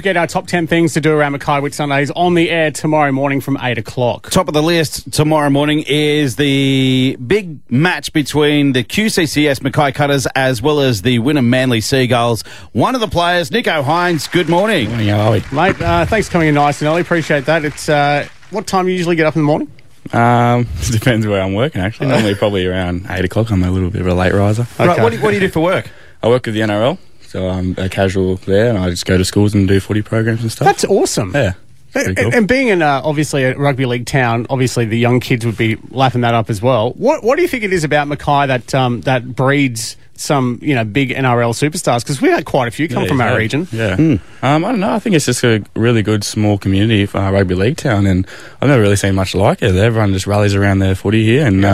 forget our top 10 things to do around Mackay Whitsundays on the air tomorrow morning from 8 o'clock. Top of the list tomorrow morning is the big match between the QCCS Mackay Cutters as well as the Wynnum Manly Seagulls. One of the players, Nicho Hines, good morning. Morning, how are we? Mate, thanks for coming in nice and early. Appreciate that. It's what time do you usually get up in the morning? It depends where I'm working, actually. Normally probably around 8 o'clock. I'm a little bit of a late riser. Okay. Right, what do you do for work? I work with the NRL, so I'm a casual there, and I just go to schools and do footy programs and stuff. That's awesome. Yeah. Pretty cool. And being in obviously a rugby league town, obviously the young kids would be lapping that up as well. What do you think it is about Mackay that breeds some big NRL superstars? Because we had quite a few come from our region. Yeah. I don't know. I think it's just a really good small community for our rugby league town, and I've never really seen much like it. Everyone just rallies around their footy here, and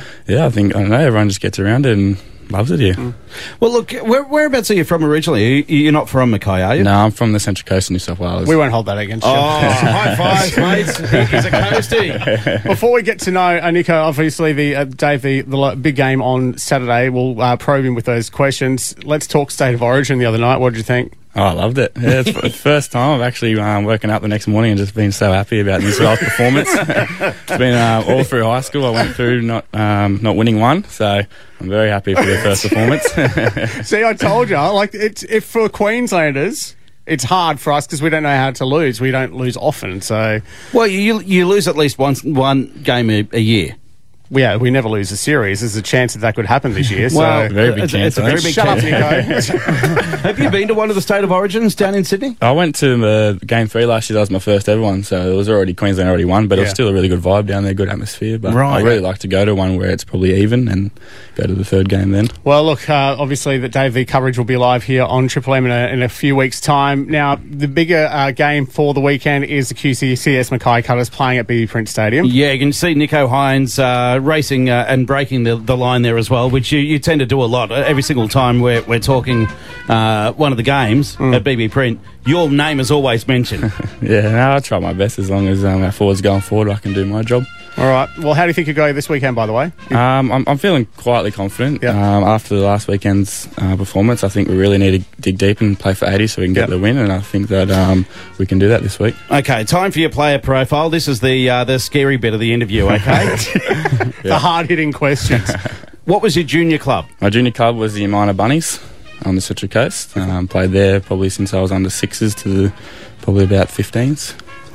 I think everyone just gets around it and loves it here. Well, look, whereabouts are you from originally? You're not from Mackay, are you? No, I'm from the Central Coast of New South Wales. We won't hold that against you. Oh, high five, mates. He's a coastie. Before we get to know Nico, obviously, Dave, the big game on Saturday, we'll probe him with those questions. Let's talk State of Origin the other night. What did you think? Oh, I loved it. Yeah, it's the first time I've actually woken up the next morning and just been so happy about New South Wales' performance. It's been all through high school. I went through not winning one, so I'm very happy for their first performance. See, I told you, if for Queenslanders, it's hard for us because we don't know how to lose. We don't lose often, so... Well, you lose at least one game a year. Yeah, we never lose a series. There's a chance that could happen this year. Well, very big chance. It's a very big Shut chance. up, Nico. Have you been to one of the State of Origins down in Sydney? I went to the Game 3 last year. That was my first ever one, so it was already Queensland already won, but it was still a really good vibe down there, good atmosphere. But I really like to go to one where it's probably even and go to the third game then. Well, look, obviously the Dave V coverage will be live here on Triple M in a few weeks' time. Now, the bigger game for the weekend is the QCCS Mackay Cutters playing at BB Print Stadium. Yeah, you can see Nicho Hines racing and breaking the line there as well, which you tend to do a lot. Every single time we're talking one of the games at BB Print, your name is always mentioned. Yeah, no, I try my best. As long as our forwards going forward, I can do my job. All right. Well, how do you think you go this weekend, by the way? I'm feeling quietly confident. Yeah. After the last weekend's performance, I think we really need to dig deep and play for 80 so we can get the win, and I think that we can do that this week. Okay, time for your player profile. This is the scary bit of the interview, okay? The hard-hitting questions. What was your junior club? My junior club was the Minor Bunnies on the Central Coast. Played there probably since I was under 6s to probably about 15s.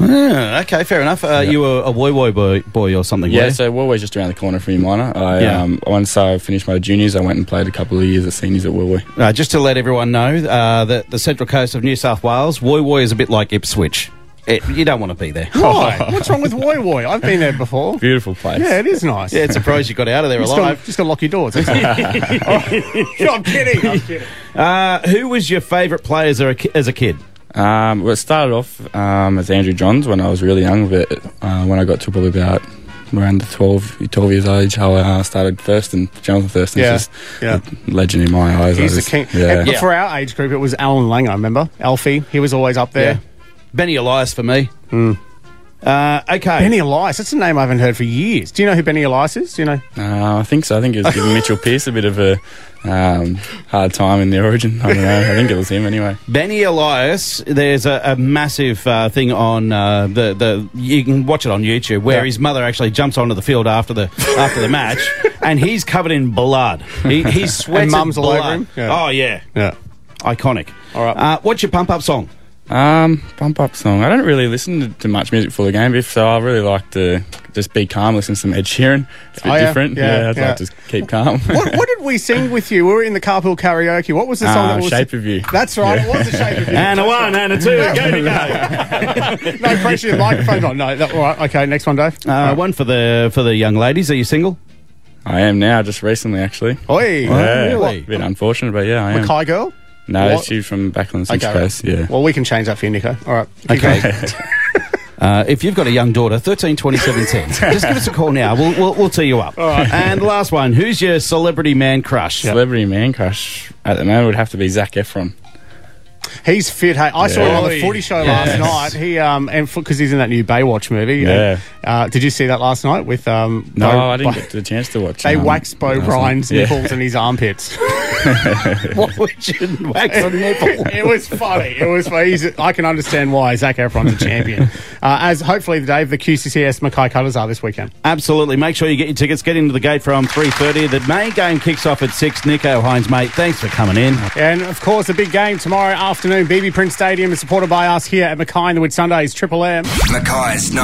Okay, fair enough. You were a Woy boy or something, Yeah, so we're always just around the corner from your minor. Once I finished my juniors, I went and played a couple of years at seniors at Woy. Just to let everyone know, that the Central Coast of New South Wales, Woy is a bit like Ipswich. You don't want to be there. Why? What's wrong with Woy? I've been there before. Beautiful place. Yeah, it is nice. Yeah, it's surprised you got out of there alive. Just got to lock your doors. That's all. I'm kidding. Who was your favourite player as a kid? Well, it started off as Andrew Johns when I was really young, but when I got to probably about around 12 years age, I started first, and Jonathan Thurston is just a legend in my eyes. He's the king. Yeah. But for our age group, it was Alan Langer, remember? Alfie, he was always up there. Yeah. Benny Elias for me. Okay. Benny Elias, that's a name I haven't heard for years. Do you know who Benny Elias is? Do you know? I think so. I think it was giving Mitchell Pearce a bit of a hard time in the Origin. I don't know. I think it was him anyway. Benny Elias, there's a massive thing on you can watch it on YouTube where his mother actually jumps onto the field after the match, and he's covered in blood. He sweats and mum's all blood. over him. Yeah. Oh yeah, iconic. All right. What's your pump up song? Pump up song. I don't really listen to much music for the game, so I really like to just be calm, listen to some Ed Sheeran. It's a bit different. I'd like to keep calm. What did we sing with you? We were in the carpool karaoke. What was the song that was... Shape of You. That's right. Yeah. What was the Shape of You? And a one, and a two, go to go. No pressure, the microphone's on. No, all right. Okay, next one, Dave. One for the young ladies. Are you single? I am now, just recently, actually. Oi. Really? A bit unfortunate, but yeah, I am. Mackay girl? No, she's from back on the Central Coast, yeah. Well, we can change that for you, Nico. All right. Okay. If you've got a young daughter, 13 27 10, just give us a call now. We'll tee you up. All right. And the last one, who's your celebrity man crush? Celebrity man crush at the moment would have to be Zac Efron. He's fit. Hey, I saw him on the Oi. Footy Show Yes. last night. He and because he's in that new Baywatch movie. Yeah. Did you see that last night with No, I didn't get the chance to watch. They waxed Bo last Ryan's night. nipples and his armpits. What would you wax a nipple? It was funny. It was funny. I can understand why Zac Efron's a champion. As hopefully, Dave, the QCCS Mackay Cutters are this weekend. Absolutely. Make sure you get your tickets. Get into the gate from 3:30. The main game kicks off at 6. Nico Hines, mate, thanks for coming in. And of course, the big game tomorrow afternoon. BB Prince Stadium is supported by us here at Mackay in the Whitsundays. Triple M. Mackay's